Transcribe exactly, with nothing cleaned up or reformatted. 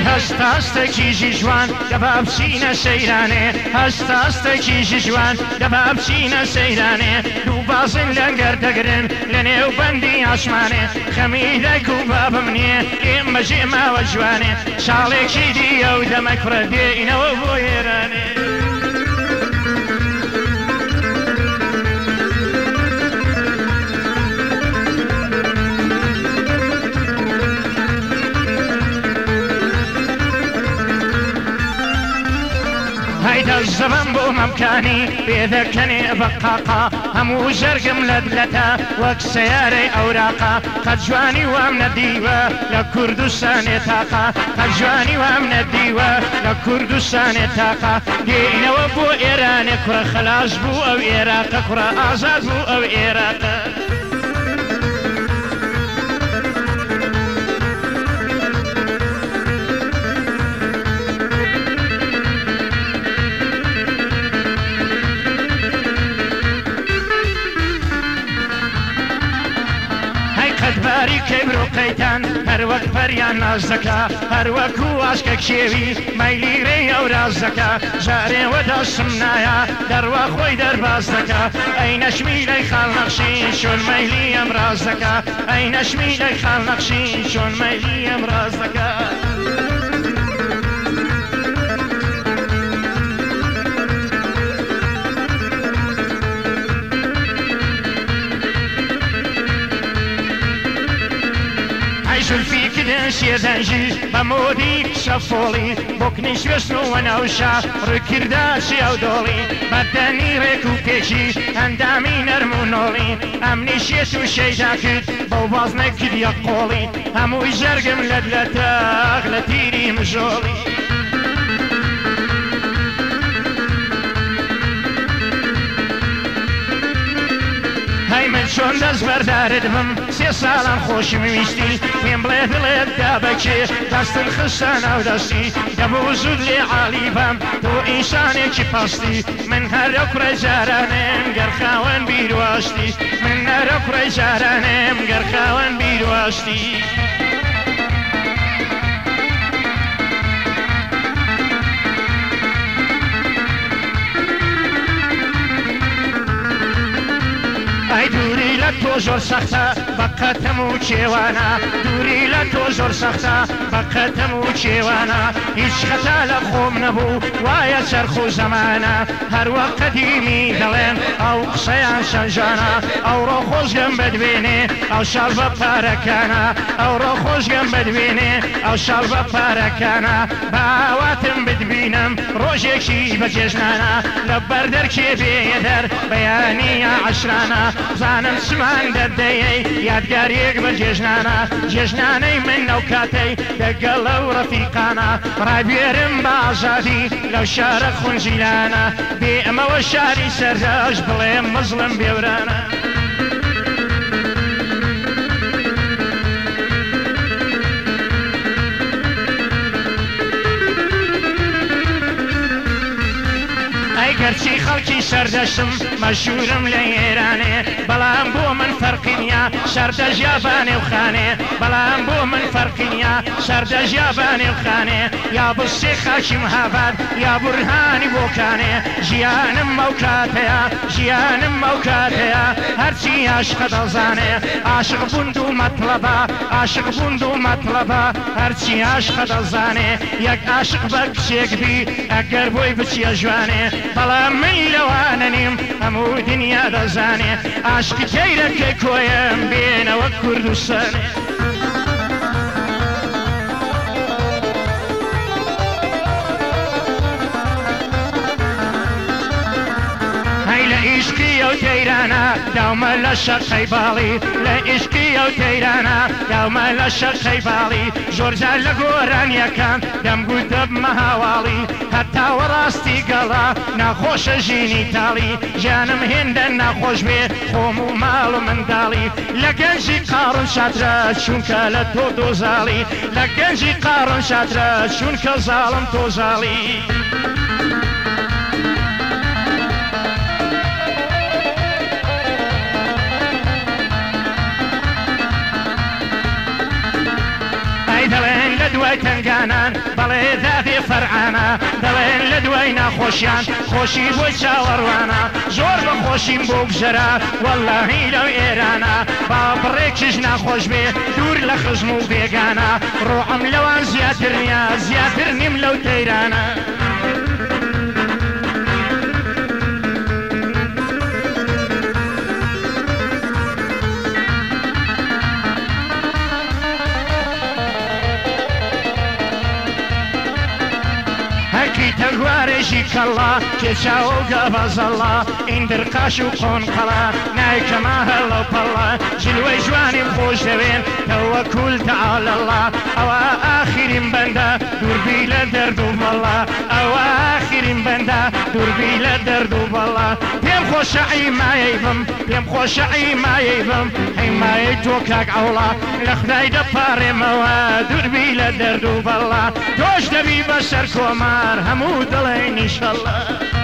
هەستا هەستێکیژی جوان دەبا بچینە سەیرانێ هەستا هەستێکیژی جوان دەبا بچینە سەیرانێ دوو بازن لەنگەر دەگرن لە نێو بەندی ئاسمانێ خەمی دایک و بابم نییە ئێمە ژێماوە جوانێ شاڵێکی دیە و دەمە کوڕە دێینەوە بۆ ئێرانێ زەبەم بۆ مەمکانی پێدەکەنێ بەقاقا هەموو ژەرگم لەدلەتە وەک سەیارەی ئەوراقا قەت جوانی وام نەدیوە لە کوردستانێ تاقا قەت جوانی وام نەدیوە لە کوردستانێ تاقا دێینەوە بۆ ئێرانێ کوڕە خەلاص بوو ئەو عێراقە کوڕە ئازاد بوو ئەو عێراقە باری کبر و قیتان هر وقت پریان ناز دکا هر وقت واسکە کێوی مەیلی ڕێ ئەو ڕاز دەکا جارێ وەدەستم نایە دەڕوا خۆی دەرباز دەکا ئەی نەشمی لەی خاڵ نەخشین چۆن مەیلی ئەم ڕاز دەکا ئەی نەشمی لەی خاڵ نەخشین چۆن مەیلی ئەم ڕاز دەکا زولفی کردن شێدەنجی بە مۆدی شەفۆڵی بۆکنی شوێستنەوە نەوشا ڕووکرداشی ئەو دۆڵی بەدەنی ڕێک و پێشی ئەندامی نەرم و نۆڵی ئەمنی شێت و شەیدا کرد بەو باز نەکردیە قۆڵی هەمووی ژەرگم لەت لە تاق لە تیری مژۆڵی چۆن دەست بەردارت بم سێ ساڵان خۆشم ویستی پێم بڵێ دڵێت دابەکێ دەستن خستە ناو دەستی دەبوو زود لێ عالی بەم تۆ ئینسانێکی پەستی من هەرە کوڕە جارانێم گەر خاوەن بیرواشتی من هەرە کوڕە جارانێم گەر خاوەن بیرواشتی ئای دووری لە تۆ زۆر سەختە بەقەتەم و کێوانە دووری لە تۆ زۆر سەختە بەقەتەم و کێوانە هیچ خەتا لە خۆم نەبوو وایە چەرخ و زەمانە هەروەک قەدیمی دەڵێن ئەو قسەیان شەنجانە ئەوڕۆ خۆشگەم بەدوێنێ ئەو شاڵ بە پارەکانە ئەوڕۆ خۆشگەم بەدوێنێ ئەو شاڵ بە پارەکانە باواتم بدبینم ڕۆژێکی بەجێژنانە لە بەردەرکێ بێدەر بەیانیە عەشرانە زانم چمان دەردەیەی یادگاریەک بە جێژنانە جێژنانەی من ئەو کاتەی دەگەڵ ئەو ڕەفیقانە ڕابێرم بە ئازادی لەو شارە خونجیلانە بێ ئەمەوە شاری سەردەش بڵێم مەزڵم بێورانە گەرچی خەڵکی سەردەشم مەشهورم لە ئێرانێ بەڵام بۆ من فەرقی نییە سەردەژ یا بانێوخانێ بەڵام بۆ من فەرقی نییە سەردەژ یا بانێوخانێ یا بستێ خاچیم هاوار یا بورهانی بۆکانێ ژیانم ئەو کاتەیە ژیانم ئەو کاتەیە هەرچی عاشق دەزانێ عاشق بوون و مەطلەبە عاشق بوون و مەطلەبە هەرچی عاشق دەزانێ یەک عاشق بە کچێک بی ئەگەر بۆی بچیە جوانێ بەڵام من لەوانە نیم هەموو دنیا دەزانێ عاشقی تەیرەکەی کۆیم بێنەوە کوردستانێ عشقی ئەو تەیرانە داومە لە شەقەی باڵی لە عشقی ئەو تەیرانە داومە لە شەقەی باڵی زۆر جار لە گۆرانیەکان دەمگوتە بمە هاواڵی هەتا وەڕاستی گەڵا ناخۆشە ژینی تاڵی ژیانم هێندە ناخۆش بێ خۆم و ماڵ و منداڵی لە گەنجی قاڕون شاترە چونکە لە تۆ دۆزاڵی لە گەنجی قاڕون شاترە چونکە زاڵم تۆزاڵی دوای تنگانان بەڵێ دادێ فەرعانە دەڵێن لە دوای ناخۆشیان خۆشی بۆی چاوەڕوانە زۆر بە خۆشیم بۆ بژەرا وەڵڵاهی لەو ئێرانە با بڕێکیش ناخۆش بێ دوور لە خزم و بێگانە ڕۆحم لەوان زیاتر نییە زیاتر نیم لەو تەیرانە تەگوارێژی کەڵا کێچاوە و گەبەزەڵا ئیندرقاش و قۆنقەڵا نایکەما هەڵە پەڵا جلوەی جوانیم خۆش دەوێن کەوە کول تەعالەڵا ئەوە ئاخرین بەندە دووربی لە دەرد و بەڵا ئەوە ئاخرین بەندە دووربی لە دەرد و بەڵا پێم خۆشە ئیمایەی بم پێم خۆشە ئیمایەی بم هەیمایەی تۆ کاک ئەوڵا لە خدای دەپارێمەوە دووربی لە دەرد و بەڵا تۆش دەبی بەسەر کۆمار هەموو دڵێن ئینشەڵڵا